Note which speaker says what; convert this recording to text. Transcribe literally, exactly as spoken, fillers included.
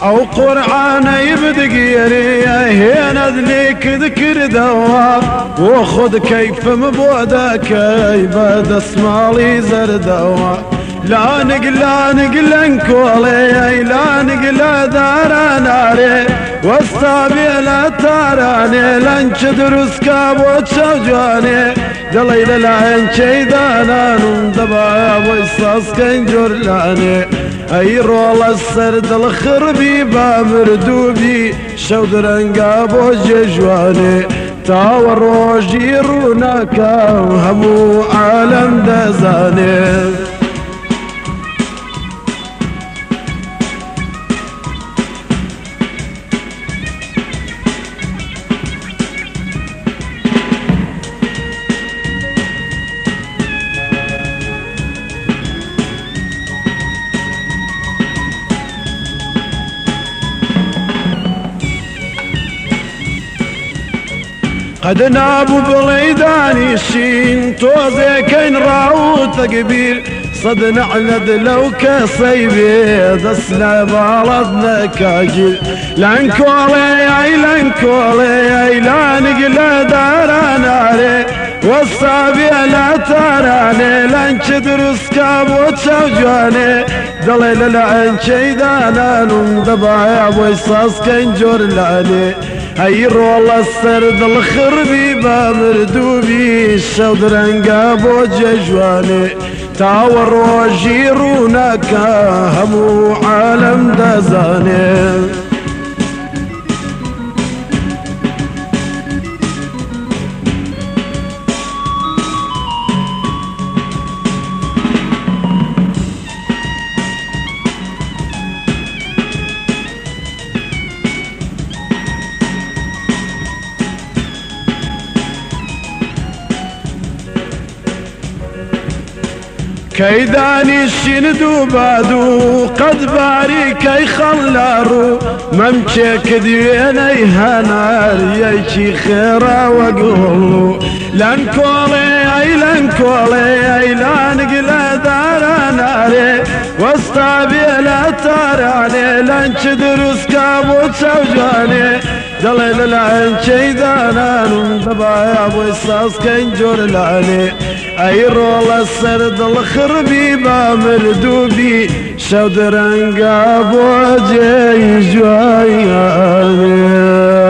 Speaker 1: او قرآن يبدقيري هنا ذليك ذكر دوا وخذ كيف مبودا كيف دسمالي زردوا لا نقلا نقلا نكولي لا نقلا دار ناري واستابي لا تاراني لنش دروس كابو تشوجاني دليل العين شيدانا نندبا ويصاص كنجر لاني اي رول السرد الخربي بامردوبي شودرنقا بوججواني تاور روجي روناكا همو عالم دزاني قد نابو بليداني الشين توزي كين راوت كبير صد نعند لو كصيبي دسنا بالضنا كاجل لانكولي اي لانكولي اي لا نقل دار ناري والصابي لا تراني لانش دروس كابو تشوجاني دليل العين شيدانا نندبا ويصاص كنجر لاني هاي رول السرد الخربي بامردوبي الشودرنقا بوججواني تاور وجيروناكا همو عالم دزاني كيداني الشندو بادو قد باري كي خلارو ممشي كديني هنار يشي خيرا وقولو لانكولي اي لانكولي اي لانقل دار ناري واستابي لا تاراني لانش دروس كابو تسوجاني دليل العين شيدانا نندبا يا ابو الصاص كنجور لاني اي رول السرد الخربي بامردوبي شودرنقا بوجي جوايا